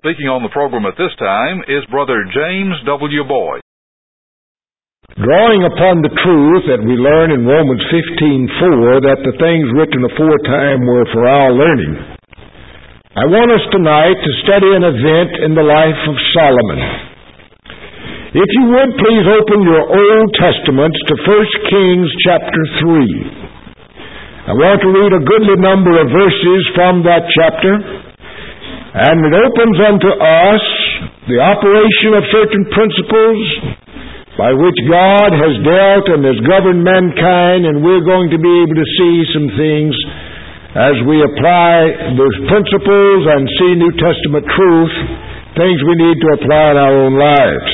Speaking on the program at this time is Brother James W. Boyd. Drawing upon the truth that we learn in Romans 15:4, that the things written aforetime were for our learning, I want us tonight to study an event in the life of Solomon. If you would, please open your Old Testaments to 1 Kings chapter 3. I want to read a goodly number of verses from that chapter, and it opens unto us the operation of certain principles by which God has dealt and has governed mankind, and we're going to be able to see some things as we apply those principles and see New Testament truth, things we need to apply in our own lives.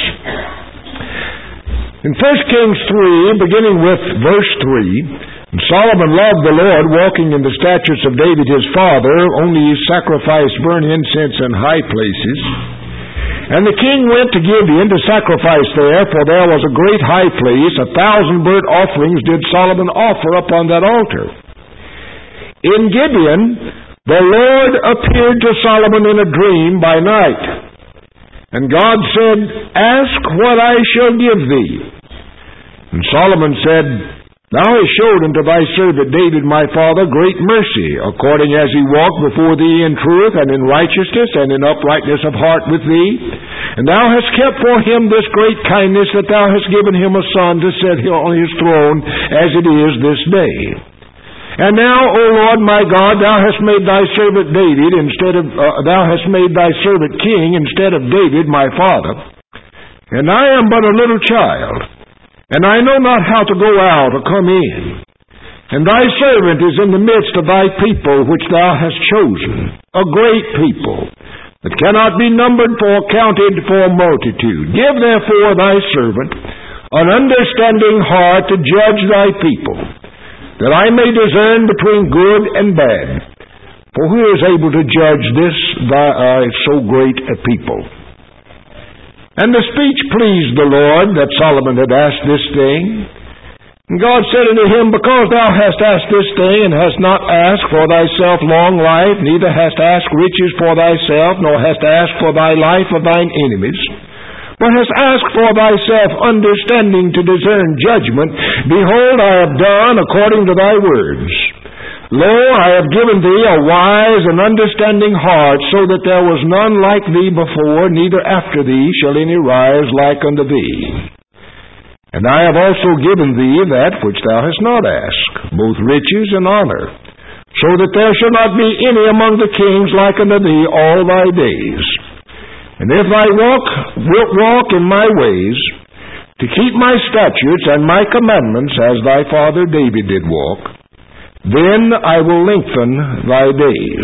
In 1 Kings 3, beginning with verse 3, Solomon loved the Lord, walking in the statutes of David his father, only he sacrificed burnt incense in high places. And the king went to Gibeon to sacrifice there, for there was a great high place. 1,000 burnt offerings did Solomon offer upon that altar. In Gibeon, the Lord appeared to Solomon in a dream by night. And God said, "Ask what I shall give thee." And Solomon said, "Thou hast showed unto thy servant David my father great mercy, according as he walked before thee in truth and in righteousness and in uprightness of heart with thee. And thou hast kept for him this great kindness, that thou hast given him a son to sit on his throne, as it is this day. And now, O Lord my God, thou hast made thy servant David thou hast made thy servant king instead of David my father. And I am but a little child, and I know not how to go out or come in. And thy servant is in the midst of thy people which thou hast chosen, a great people, that cannot be numbered or counted for multitude. Give therefore thy servant an understanding heart to judge thy people, that I may discern between good and bad. For who is able to judge this thy so great a people?" And the speech pleased the Lord, that Solomon had asked this thing. And God said unto him, "Because thou hast asked this thing, and hast not asked for thyself long life, neither hast asked riches for thyself, nor hast asked for thy life of thine enemies, but hast asked for thyself understanding to discern judgment, behold, I have done according to thy words. Lo, I have given thee a wise and understanding heart, so that there was none like thee before, neither after thee shall any rise like unto thee. And I have also given thee that which thou hast not asked, both riches and honor, so that there shall not be any among the kings like unto thee all thy days. And if thou wilt walk in my ways, to keep my statutes and my commandments, as thy father David did walk, then I will lengthen thy days."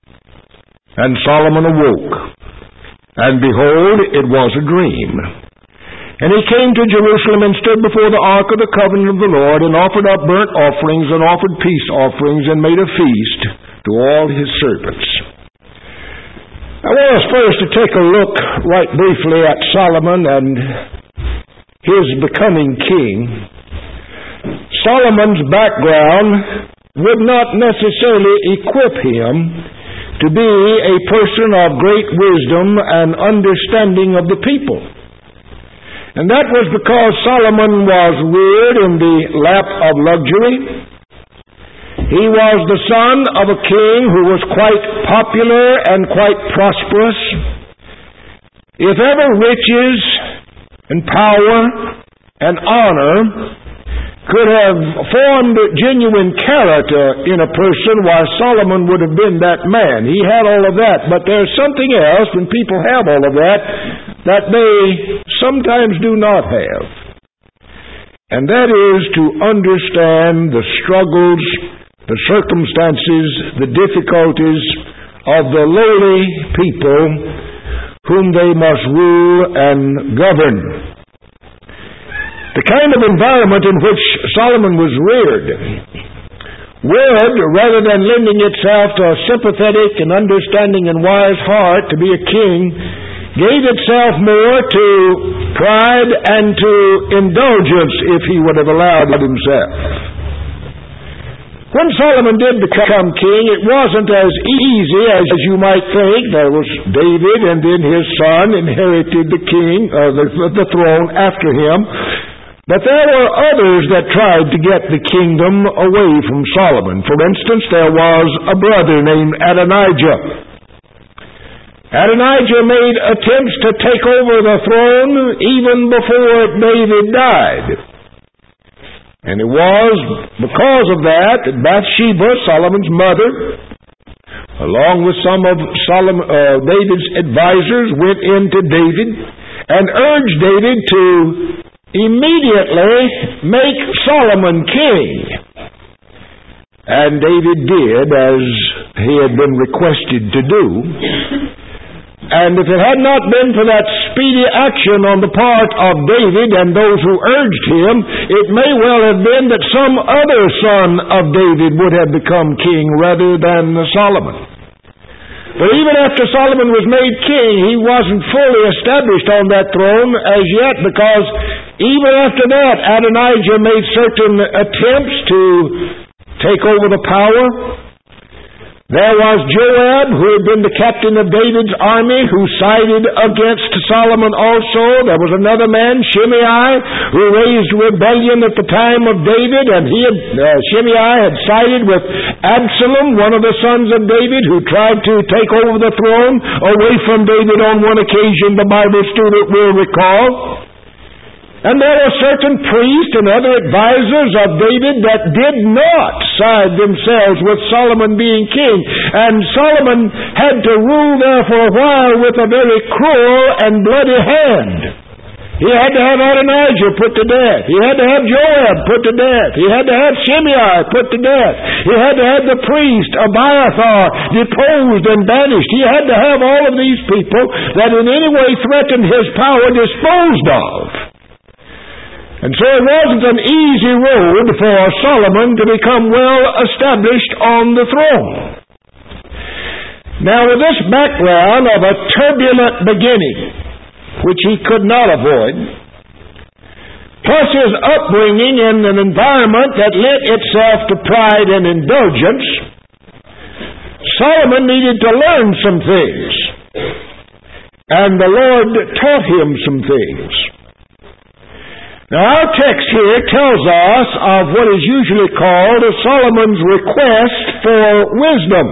And Solomon awoke, and behold, it was a dream. And he came to Jerusalem and stood before the ark of the covenant of the Lord, and offered up burnt offerings and offered peace offerings, and made a feast to all his servants. I want us first to take a look right briefly at Solomon and his becoming king. Solomon's background would not necessarily equip him to be a person of great wisdom and understanding of the people. And that was because Solomon was reared in the lap of luxury. He was the son of a king who was quite popular and quite prosperous. If ever riches and power and honor could have formed genuine character in a person, why Solomon would have been that man. He had all of that. But there's something else when people have all of that they sometimes do not have. And that is to understand the struggles, the circumstances, the difficulties of the lowly people whom they must rule and govern. The kind of environment in which Solomon was reared would, rather than lending itself to a sympathetic and understanding and wise heart to be a king, gave itself more to pride and to indulgence if he would have allowed himself. When Solomon did become king, it wasn't as easy as you might think. There was David, and then his son inherited the throne after him. But there were others that tried to get the kingdom away from Solomon. For instance, there was a brother named Adonijah. Adonijah made attempts to take over the throne even before David died. And it was because of that Bathsheba, Solomon's mother, along with some of David's advisors, went into David and urged David to immediately make Solomon king. And David did as he had been requested to do. And if it had not been for that speedy action on the part of David and those who urged him, it may well have been that some other son of David would have become king rather than Solomon. But even after Solomon was made king, he wasn't fully established on that throne as yet, because even after that, Adonijah made certain attempts to take over the power. There was Joab, who had been the captain of David's army, who sided against Solomon also. There was another man, Shimei, who raised rebellion at the time of David, and Shimei had sided with Absalom, one of the sons of David, who tried to take over the throne away from David on one occasion, the Bible student will recall. And there were certain priests and other advisors of David that did not side themselves with Solomon being king. And Solomon had to rule there for a while with a very cruel and bloody hand. He had to have Adonijah put to death. He had to have Joab put to death. He had to have Shimei put to death. He had to have the priest Abiathar deposed and banished. He had to have all of these people that in any way threatened his power disposed of. And so it wasn't an easy road for Solomon to become well established on the throne. Now, with this background of a turbulent beginning, which he could not avoid, plus his upbringing in an environment that lent itself to pride and indulgence, Solomon needed to learn some things. And the Lord taught him some things. Now, our text here tells us of what is usually called Solomon's request for wisdom.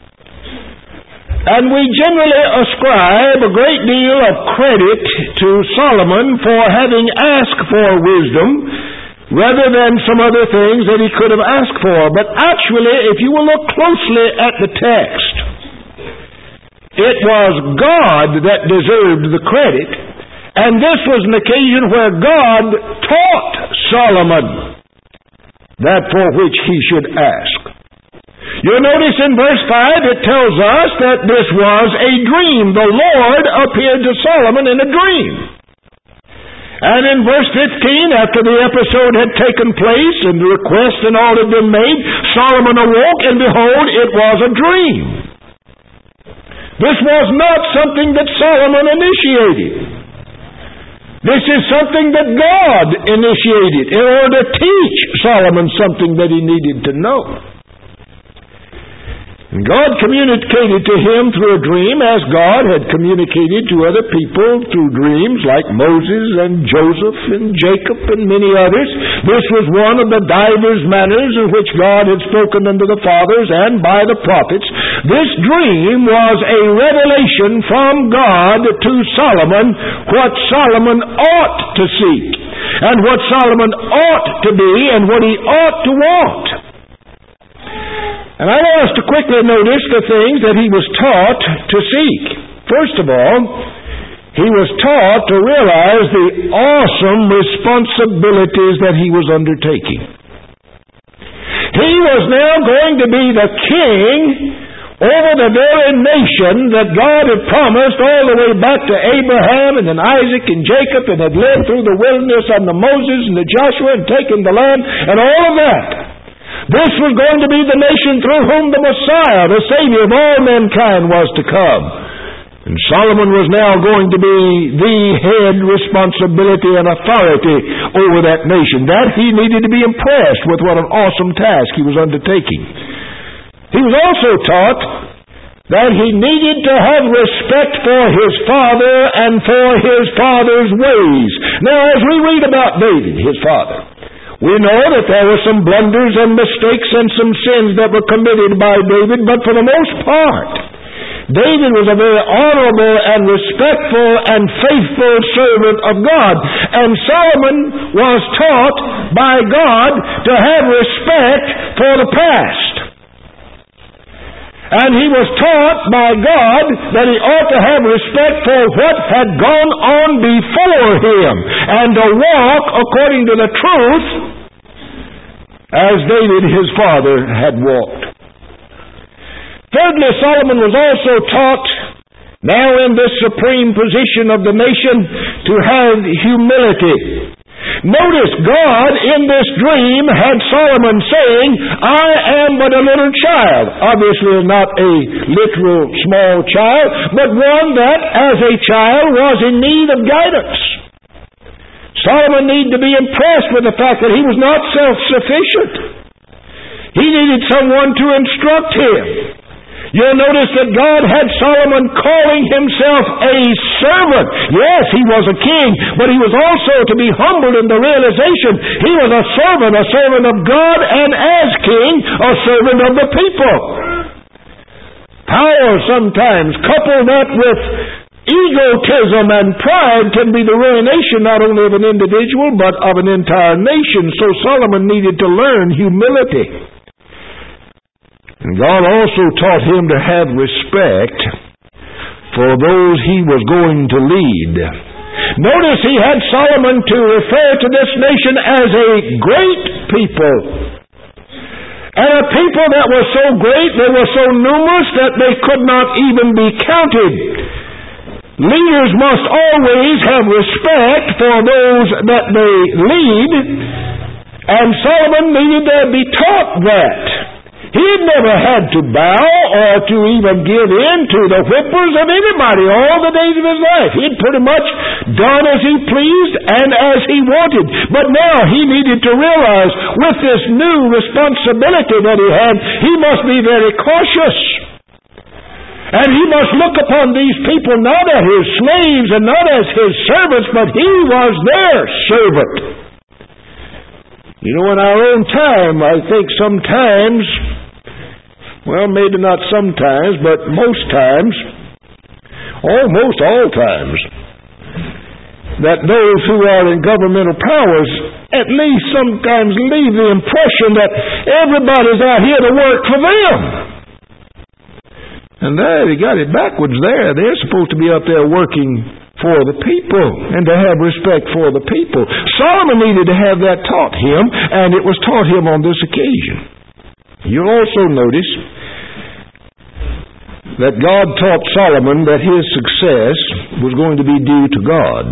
And we generally ascribe a great deal of credit to Solomon for having asked for wisdom rather than some other things that he could have asked for. But actually, if you will look closely at the text, it was God that deserved the credit. And this was an occasion where God taught Solomon that for which he should ask. You'll notice in verse 5 it tells us that this was a dream. The Lord appeared to Solomon in a dream. And in verse 15, after the episode had taken place and the request and all had been made, Solomon awoke, and behold, it was a dream. This was not something that Solomon initiated. This is something that God initiated in order to teach Solomon something that he needed to know. And God communicated to him through a dream as God had communicated to other people through dreams like Moses and Joseph and Jacob and many others. This was one of the divers manners in which God had spoken unto the fathers and by the prophets. This dream was a revelation from God to Solomon, what Solomon ought to seek, and what Solomon ought to be, and what he ought to want. And I want us to quickly notice the things that he was taught to seek. First of all, he was taught to realize the awesome responsibilities that he was undertaking. He was now going to be the king over the very nation that God had promised all the way back to Abraham and then Isaac and Jacob, and had led through the wilderness under Moses and the Joshua and taken the land and all of that. This was going to be the nation through whom the Messiah, the Savior of all mankind, was to come. And Solomon was now going to be the head responsibility and authority over that nation. That he needed to be impressed with what an awesome task he was undertaking. He was also taught that he needed to have respect for his father and for his father's ways. Now, as we read about David, his father, we know that there were some blunders and mistakes and some sins that were committed by David, but for the most part, David was a very honorable and respectful and faithful servant of God. And Solomon was taught by God to have respect for the past. And he was taught by God that he ought to have respect for what had gone on before him and to walk according to the truth as David his father had walked. Thirdly, Solomon was also taught, now in this supreme position of the nation, to have humility. Notice, God in this dream had Solomon saying, I am but a little child. Obviously not a literal small child, but one that, as a child, was in need of guidance. Solomon needed to be impressed with the fact that he was not self-sufficient. He needed someone to instruct him. You'll notice that God had Solomon calling himself a servant. Yes, he was a king, but he was also to be humbled in the realization he was a servant of God, and as king, a servant of the people. Power sometimes, coupled that with egotism and pride, can be the ruination not only of an individual, but of an entire nation. So Solomon needed to learn humility. And God also taught him to have respect for those he was going to lead. Notice he had Solomon to refer to this nation as a great people. And a people that was so great, they were so numerous that they could not even be counted. Leaders must always have respect for those that they lead, and Solomon needed to be taught that. He never had to bow or to even give in to the whippers of anybody all the days of his life. He'd pretty much done as he pleased and as he wanted. But now he needed to realize with this new responsibility that he had, he must be very cautious. And he must look upon these people not as his slaves and not as his servants, but he was their servant. You know, in our own time, I think sometimes, well, maybe not sometimes, but most times, almost all times, that those who are in governmental powers at least sometimes leave the impression that everybody's out here to work for them. And there, he got it backwards there. They're supposed to be up there working for the people and to have respect for the people. Solomon needed to have that taught him, and it was taught him on this occasion. You'll also notice that God taught Solomon that his success was going to be due to God.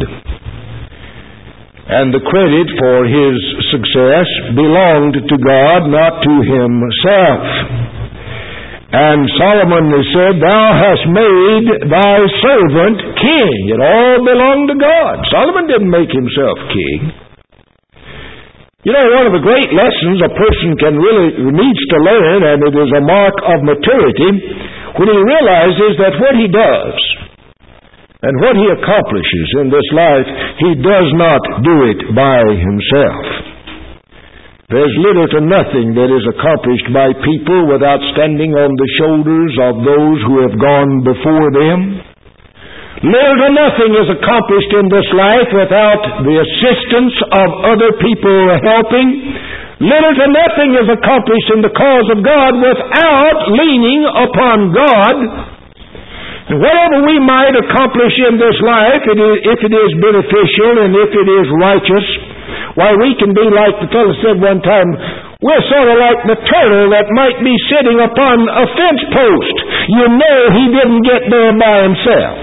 And the credit for his success belonged to God, not to himself. And Solomon said, Thou hast made thy servant king. It all belonged to God. Solomon didn't make himself king. You know, one of the great lessons a person needs to learn, and it is a mark of maturity, when he realizes that what he does and what he accomplishes in this life, he does not do it by himself. There's little to nothing that is accomplished by people without standing on the shoulders of those who have gone before them. Little to nothing is accomplished in this life without the assistance of other people helping. Little to nothing is accomplished in the cause of God without leaning upon God. And whatever we might accomplish in this life, if it is beneficial and if it is righteous, why, we can be like the fellow said one time, we're sort of like the turtle that might be sitting upon a fence post. You know he didn't get there by himself.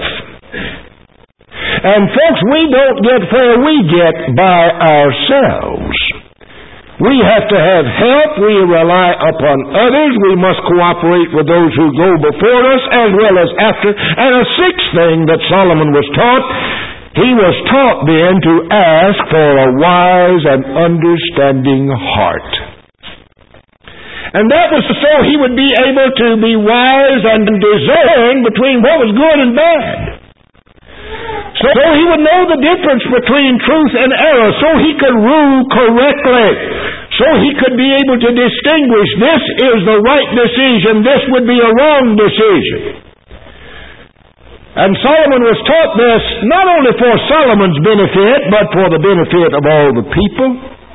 And folks, we don't get where we get by ourselves. We have to have help. We rely upon others. We must cooperate with those who go before us as well as after. And a sixth thing that Solomon was taught, he was taught then to ask for a wise and understanding heart. And that was so he would be able to be wise and discern between what was good and bad. So he would know the difference between truth and error, so he could rule correctly, so he could be able to distinguish this is the right decision, this would be a wrong decision. And Solomon was taught this not only for Solomon's benefit, but for the benefit of all the people.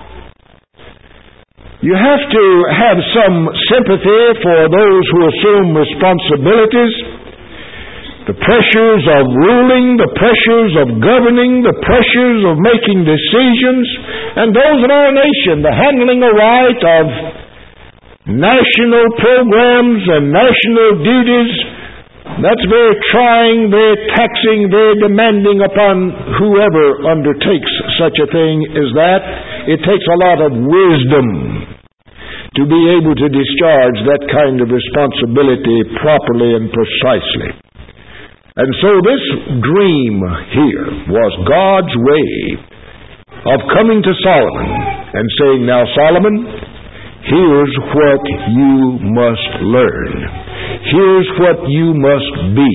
You have to have some sympathy for those who assume responsibilities. The pressures of ruling, the pressures of governing, the pressures of making decisions, and those in our nation, the handling aright of national programs and national duties, that's very trying, very taxing, very demanding upon whoever undertakes such a thing as that. It takes a lot of wisdom to be able to discharge that kind of responsibility properly and precisely. And so this dream here was God's way of coming to Solomon and saying, now Solomon, here's what you must learn. Here's what you must be.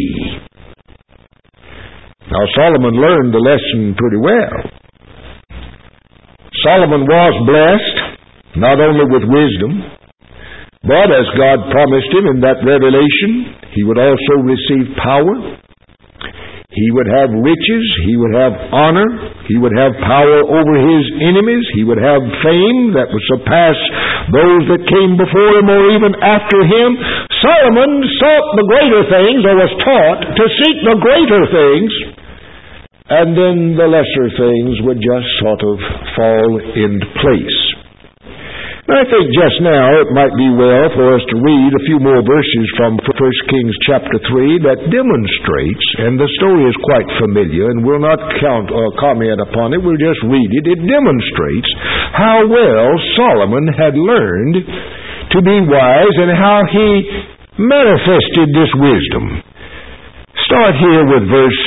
Now Solomon learned the lesson pretty well. Solomon was blessed, not only with wisdom, but as God promised him in that revelation, he would also receive power. He would have riches, he would have honor, he would have power over his enemies, he would have fame that would surpass those that came before him or even after him. Solomon sought the greater things, or was taught to seek the greater things, and then the lesser things would just sort of fall into place. I think just now it might be well for us to read a few more verses from 1 Kings chapter 3 that demonstrates, and the story is quite familiar, and we'll not comment upon it, we'll just read it. It demonstrates how well Solomon had learned to be wise and how he manifested this wisdom. Start here with verse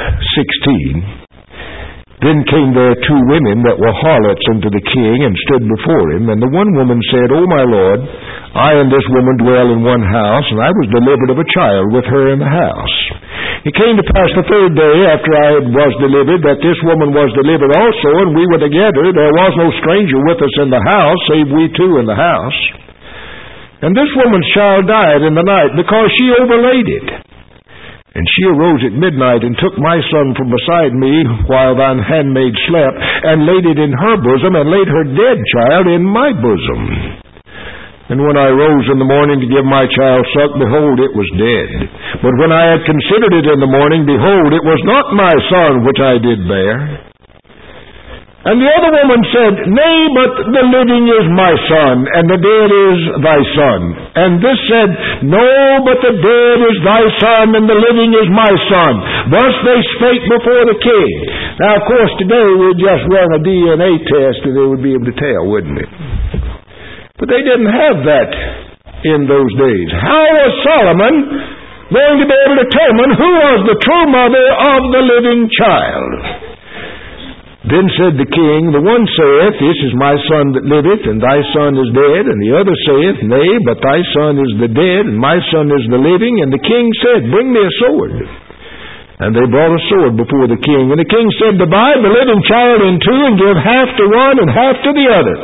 16. Then came there two women that were harlots unto the king, and stood before him. And the one woman said, O my lord, I and this woman dwell in one house, and I was delivered of a child with her in the house. It came to pass the third day after I was delivered, that this woman was delivered also, and we were together. There was no stranger with us in the house, save we two in the house. And this woman's child died in the night, because she overlaid it. And she arose at midnight, and took my son from beside me, while thine handmaid slept, and laid it in her bosom, and laid her dead child in my bosom. And when I rose in the morning to give my child suck, behold, it was dead. But when I had considered it in the morning, behold, it was not my son which I did bear. And the other woman said, Nay, but the living is my son, and the dead is thy son. And this said, No, but the dead is thy son, and the living is my son. Thus they spake before the king. Now, of course, today we'd just run a DNA test, and they would be able to tell, wouldn't it? But they didn't have that in those days. How was Solomon going to be able to determine who was the true mother of the living child? Then said the king, The one saith, This is my son that liveth, and thy son is dead. And the other saith, Nay, but thy son is the dead, and my son is the living. And the king said, Bring me a sword. And they brought a sword before the king. And the king said, Divide the living child in two, and give half to one and half to the other.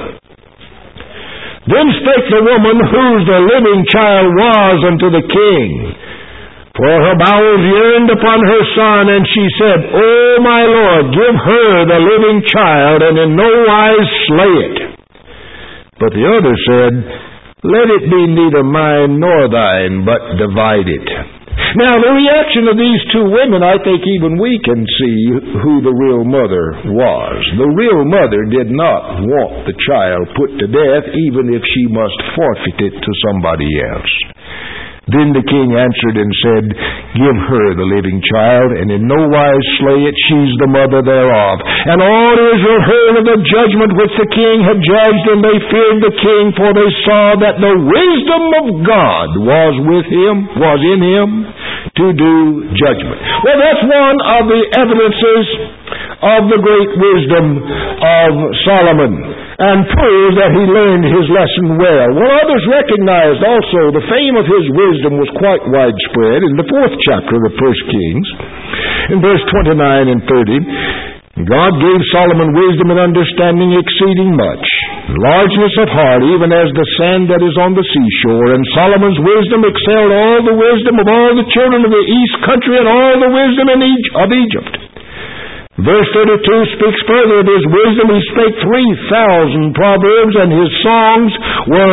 Then spake the woman whose the living child was unto the king. For her bowels yearned upon her son, and she said, O my lord, give her the living child, and in no wise slay it. But the other said, Let it be neither mine nor thine, but divide it. Now the reaction of these two women, I think even we can see who the real mother was. The real mother did not want the child put to death, even if she must forfeit it to somebody else. Then the king answered and said, Give her the living child, and in no wise slay it, she's the mother thereof. And all Israel heard of the judgment which the king had judged, and they feared the king, for they saw that the wisdom of God was in him to do judgment. Well, that's one of the evidences of the great wisdom of Solomon, and proves that he learned his lesson well. Well, others recognized also the fame of his wisdom was quite widespread. In the 4th chapter of 1 Kings, in verse 29 and 30, God gave Solomon wisdom and understanding exceeding much, largeness of heart, even as the sand that is on the seashore. And Solomon's wisdom excelled all the wisdom of all the children of the east country, and all the wisdom of Egypt. Verse 32 speaks further of his wisdom. He spake 3,000 proverbs, and his songs were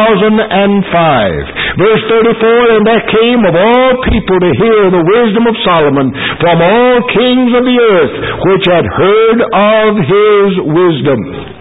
1,005. Verse 34, And there came of all people to hear the wisdom of Solomon from all kings of the earth, which had heard of his wisdom.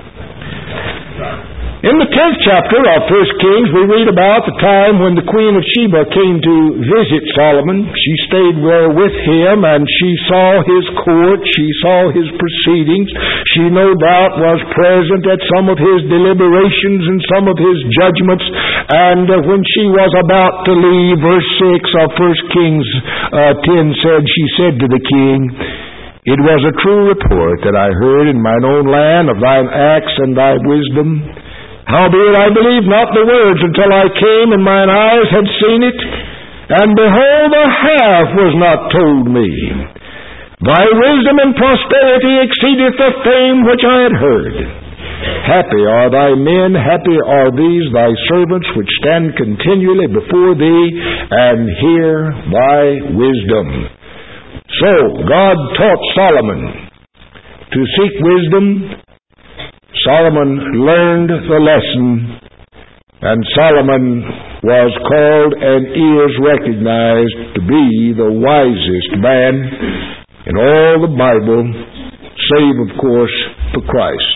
In the 10th chapter of 1 Kings, we read about the time when the Queen of Sheba came to visit Solomon. She stayed there with him, and she saw his court, she saw his proceedings. She no doubt was present at some of his deliberations and some of his judgments. And when she was about to leave, verse 6 of 1 Kings 10 said, she said to the king, It was a true report that I heard in mine own land of thine acts and thy wisdom. Howbeit I believed not the words until I came, and mine eyes had seen it, and behold, the half was not told me. Thy wisdom and prosperity exceedeth the fame which I had heard. Happy are thy men, happy are these thy servants, which stand continually before thee, and hear thy wisdom. So God taught Solomon to seek wisdom. Solomon learned the lesson, and Solomon was called and is recognized to be the wisest man in all the Bible, save, of course, the Christ.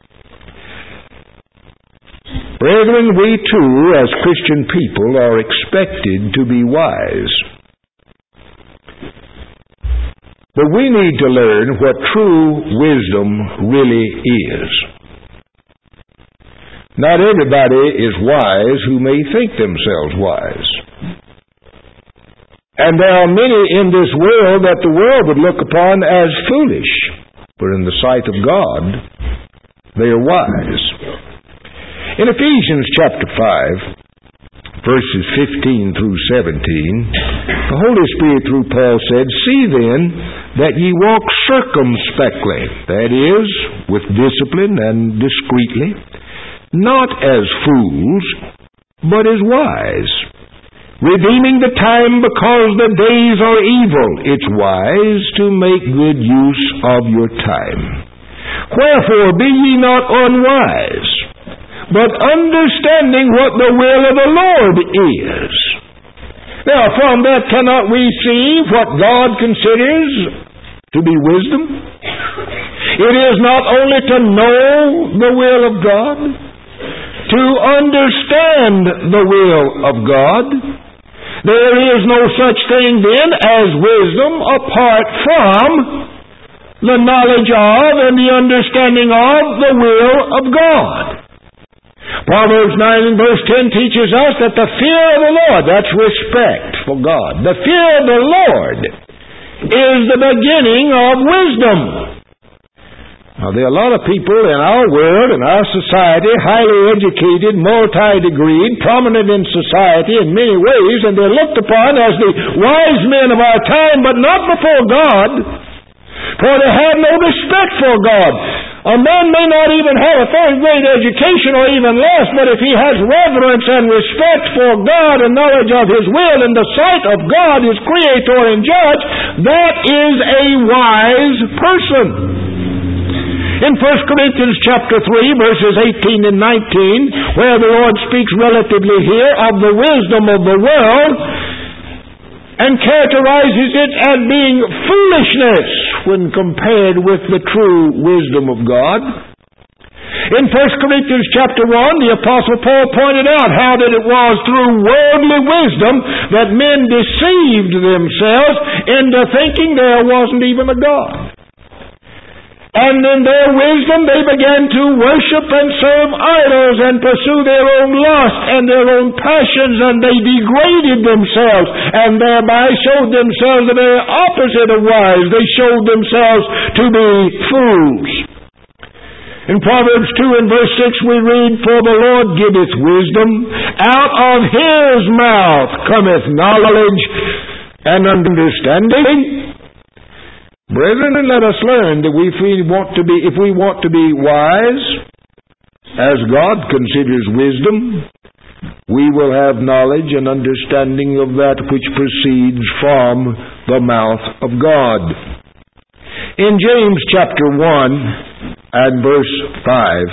Brethren, we too, as Christian people, are expected to be wise. But we need to learn what true wisdom really is. Not everybody is wise who may think themselves wise. And there are many in this world that the world would look upon as foolish, but in the sight of God, they are wise. In Ephesians chapter 5, verses 15 through 17, the Holy Spirit through Paul said, See then that ye walk circumspectly, that is, with discipline and discreetly, not as fools, but as wise, redeeming the time because the days are evil. It's wise to make good use of your time. Wherefore be ye not unwise, but understanding what the will of the Lord is. Now, from that cannot we see what God considers to be wisdom? It is not only to know the will of God, to understand the will of God. There is no such thing then as wisdom apart from the knowledge of and the understanding of the will of God. Proverbs 9 and verse 10 teaches us that the fear of the Lord, that's respect for God, the fear of the Lord is the beginning of wisdom. Now, there are a lot of people in our world, in our society, highly educated, multi-degreed, prominent in society in many ways, and they're looked upon as the wise men of our time, but not before God, for they have no respect for God. A man may not even have a third-grade education or even less, but if he has reverence and respect for God and knowledge of His will in the sight of God, His Creator and Judge, that is a wise person. In 1 Corinthians chapter 3, verses 18 and 19, where the Lord speaks relatively here of the wisdom of the world and characterizes it as being foolishness when compared with the true wisdom of God. In 1 Corinthians chapter 1, the Apostle Paul pointed out how that it was through worldly wisdom that men deceived themselves into thinking there wasn't even a God. And in their wisdom they began to worship and serve idols and pursue their own lust and their own passions, and they degraded themselves and thereby showed themselves the very opposite of wise. They showed themselves to be fools. In Proverbs 2 and verse 6 we read, "For the Lord giveth wisdom, out of His mouth cometh knowledge and understanding." Brethren, let us learn that if we want to be wise, as God considers wisdom, we will have knowledge and understanding of that which proceeds from the mouth of God. In James chapter 1 and verse 5,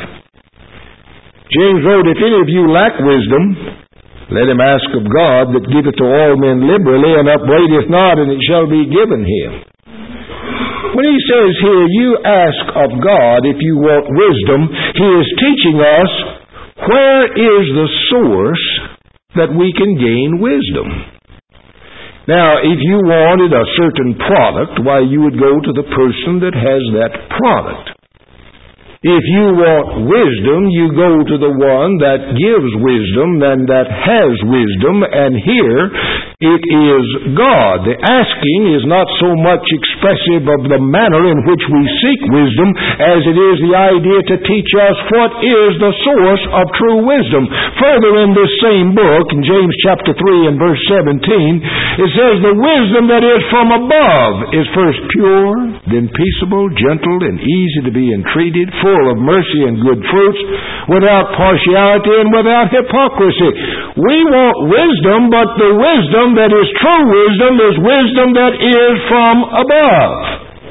James wrote, "If any of you lack wisdom, let him ask of God, that giveth to all men liberally, and upbraideth not, and it shall be given him." When he says here, you ask of God if you want wisdom, he is teaching us where is the source that we can gain wisdom. Now, if you wanted a certain product, why, you would go to the person that has that product. If you want wisdom, you go to the one that gives wisdom and that has wisdom, and here it is God. The asking is not so much expressive of the manner in which we seek wisdom as it is the idea to teach us what is the source of true wisdom. Further in this same book, in James chapter 3 and verse 17, it says, "The wisdom that is from above is first pure, then peaceable, gentle, and easy to be entreated, full of mercy and good fruits, without partiality and without hypocrisy." We want wisdom, but the wisdom that is true wisdom is wisdom that is from above.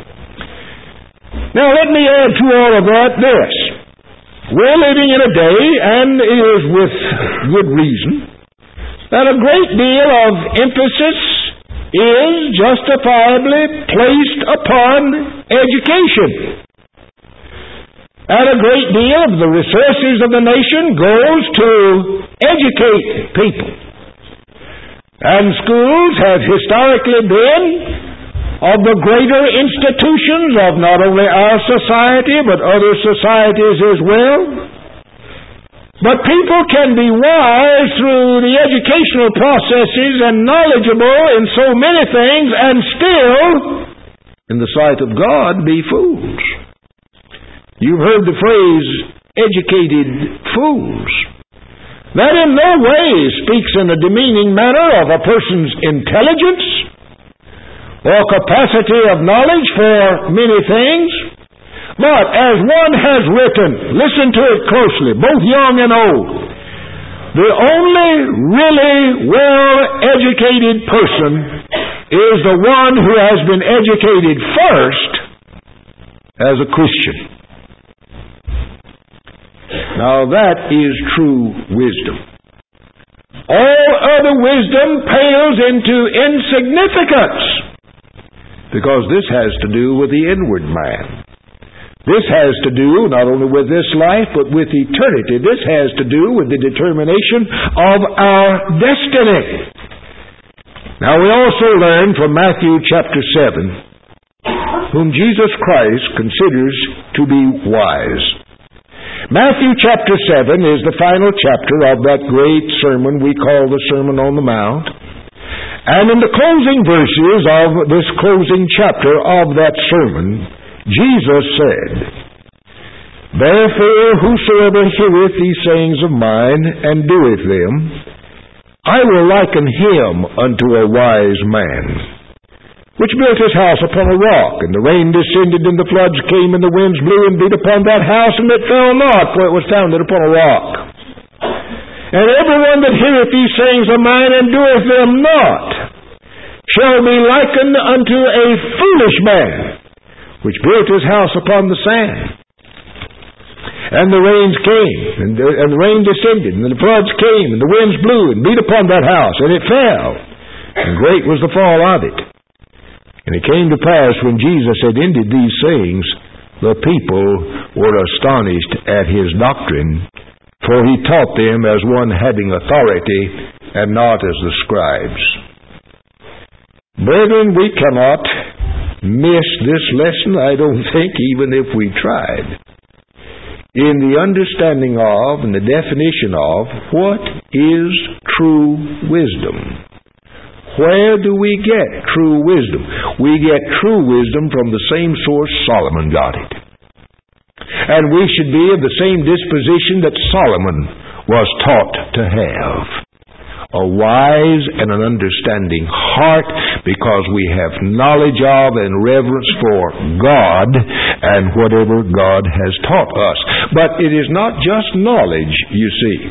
Now let me add to all of that this. We're living in a day, and it is with good reason, that a great deal of emphasis is justifiably placed upon education. And a great deal of the resources of the nation goes to educate people. And schools have historically been of the greater institutions of not only our society, but other societies as well. But people can be wise through the educational processes and knowledgeable in so many things and still, in the sight of God, be fools. You've heard the phrase, educated fools. That in no way speaks in a demeaning manner of a person's intelligence or capacity of knowledge for many things. But as one has written, listen to it closely, both young and old, the only really well-educated person is the one who has been educated first as a Christian. Now that is true wisdom. All other wisdom pales into insignificance, because this has to do with the inward man. This has to do not only with this life, but with eternity. This has to do with the determination of our destiny. Now we also learn from Matthew chapter 7, whom Jesus Christ considers to be wise. Matthew chapter 7 is the final chapter of that great sermon we call the Sermon on the Mount. And in the closing verses of this closing chapter of that sermon, Jesus said, "Therefore whosoever heareth these sayings of mine, and doeth them, I will liken him unto a wise man, which built his house upon a rock, and the rain descended, and the floods came, and the winds blew and beat upon that house, and it fell not, for it was founded upon a rock. And everyone that heareth these sayings of mine, and doeth them not, shall be likened unto a foolish man, which built his house upon the sand. And the rains came, and the rain descended, and the floods came, and the winds blew and beat upon that house, and it fell, and great was the fall of it. And it came to pass, when Jesus had ended these sayings, the people were astonished at his doctrine, for he taught them as one having authority, and not as the scribes. Brethren, we cannot miss this lesson, I don't think, even if we tried, in the understanding of and the definition of what is true wisdom. Where do we get true wisdom? We get true wisdom from the same source Solomon got it. And we should be of the same disposition that Solomon was taught to have. A wise and an understanding heart, because we have knowledge of and reverence for God and whatever God has taught us. But it is not just knowledge, you see.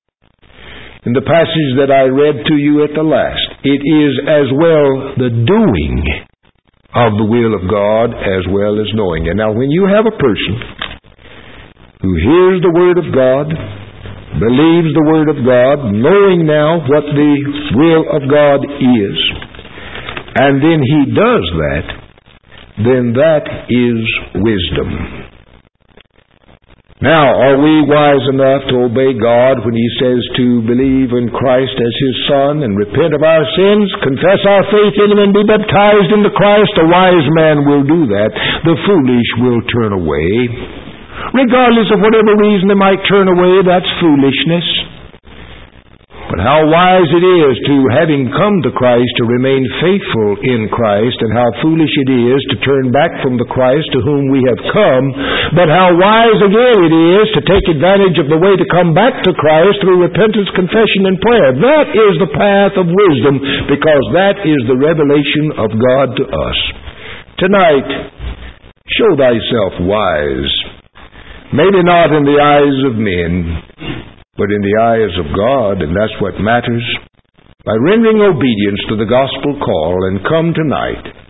In the passage that I read to you at the last, it is as well the doing of the will of God as well as knowing. And now when you have a person who hears the Word of God, believes the Word of God, knowing now what the will of God is, and then he does that, then that is wisdom. Now, are we wise enough to obey God when He says to believe in Christ as His Son and repent of our sins, confess our faith in Him and be baptized into Christ? A wise man will do that. The foolish will turn away. Regardless of whatever reason they might turn away, that's foolishness. But how wise it is to, having come to Christ, to remain faithful in Christ, and how foolish it is to turn back from the Christ to whom we have come, but how wise again it is to take advantage of the way to come back to Christ through repentance, confession, and prayer. That is the path of wisdom, because that is the revelation of God to us. Tonight, show thyself wise, maybe not in the eyes of men, but in the eyes of God, and that's what matters. By rendering obedience to the gospel call, and come tonight